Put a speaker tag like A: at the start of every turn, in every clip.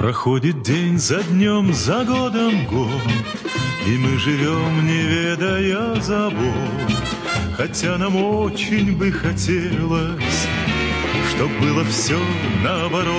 A: Проходит день за днем, за годом год, и мы живем, не ведая забот. Хотя нам очень бы хотелось, чтоб было все наоборот,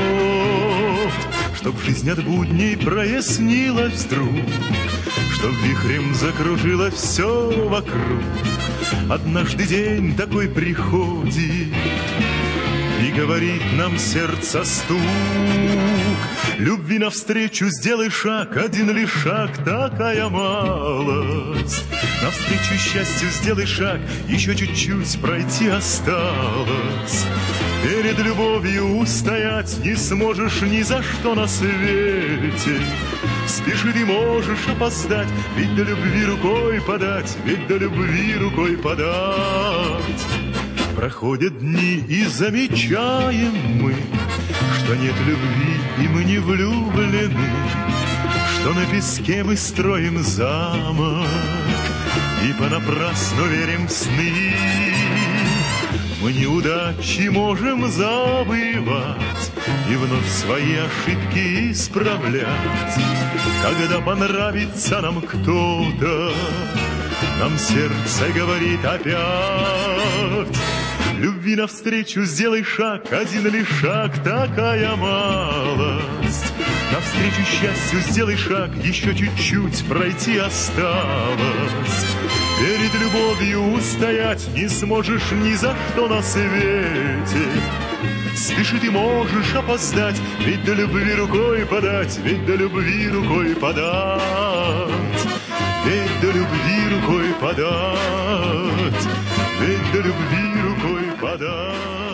A: чтоб жизнь от будней прояснилась вдруг, чтоб вихрем закружило все вокруг. Однажды день такой приходит, и говорит нам сердце стук: любви навстречу сделай шаг, один лишь шаг, такая малость. Навстречу счастью сделай шаг, еще чуть-чуть пройти осталось. Перед любовью устоять не сможешь ни за что на свете. Спеши, ты можешь опоздать, ведь до любви рукой подать, ведь до любви рукой подать. Проходят дни, и замечаем мы, что нет любви, и мы не влюблены, что на песке мы строим замок и понапрасну верим в сны. Мы неудачи можем забывать и вновь свои ошибки исправлять. Когда понравится нам кто-то, нам сердце говорит опять: любви навстречу сделай шаг, один лишь шаг, такая малость. Навстречу счастью сделай шаг, еще чуть-чуть пройти осталось. Перед любовью устоять не сможешь ни за что на свете. Спеши, ты можешь опоздать, ведь до любви рукой подать, ведь до любви рукой подать, ведь до любви рукой подать, ведь до любви рукой подать.